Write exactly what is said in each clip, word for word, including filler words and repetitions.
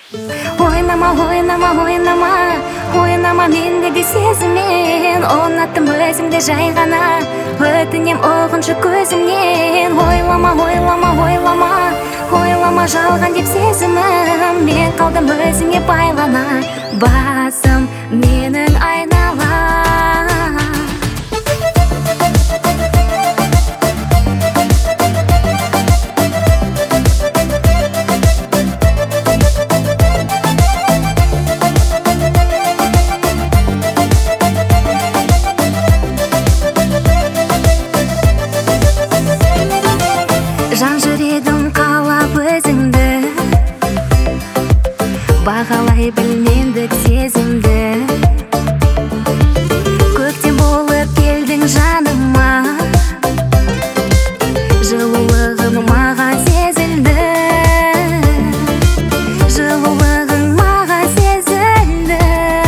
Ойнама, ойнама, ойнама, ойнама мендегі сезіммен. Ұнаттым өзімді жай ғана, өтінем оғыншы көзімнен. Ойлама, ойлама, ойлама, ойлама жалған деп сезімім. Мен қалдым өзіңе байлана, басым менің айнала. Жан жүрегім қалап өзіңді, бағалай біл мендік сезімді. Көктем болып келдің жаныма, жылулығың маған сезілді, жылулығың маған сезілді.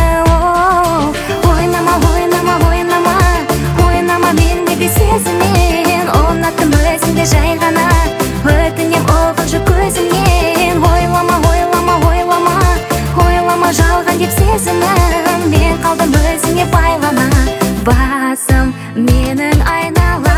Ойнама, ойнама, ойнама, ойнама мендегі сезіммен. Ұнаттым өзіңді жай ғана, өтінем оғыншы көзімнен. Ойлама, ойлама, ойлама, ойлама жалған деп сезімім. Мен қалдым өзіңе байлана, басым менің айнала.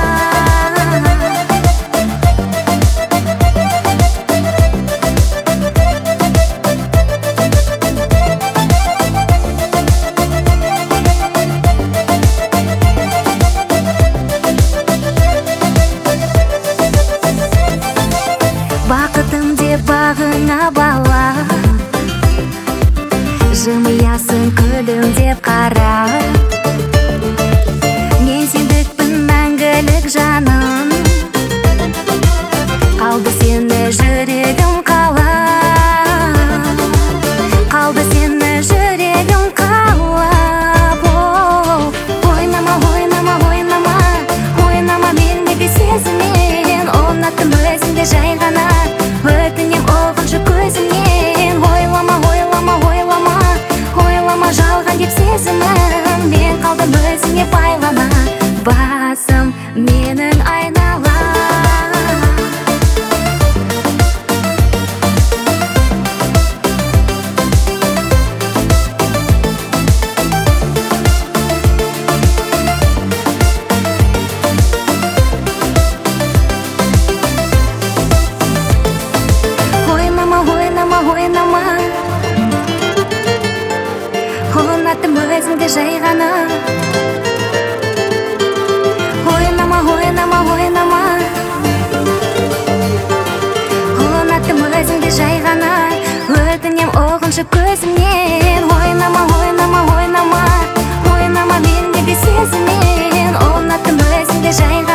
Бақытым деп бағыңа бала, жымиясың күлім деп қара. Мен сендікпін мәңгілік жаным, қалды сені жүрегім қалап, қалды сені жүрегім қалап. Ойнама, ойнама, ойнама, ойнама мендегі сезіммен. Ұнаттым өзіңді жай ғана, өтінем оғыншы көзімнен. Ойлама, ойлама, ойлама, ойлама жалған деп сезімім. Мен қалдым өзіңе байлана, басым менің айнала. Ойнама, ұнаттым өзіңді жай ғана. Ойнама, ойнама, ойнама, ұнаттым өзіңді жай ғана, өтінем оғыншы көзімнен. Ойнама, ойнама, ойнама, ойнама мендегі сезіммен. Ұнаттым өзіңді жай ғана.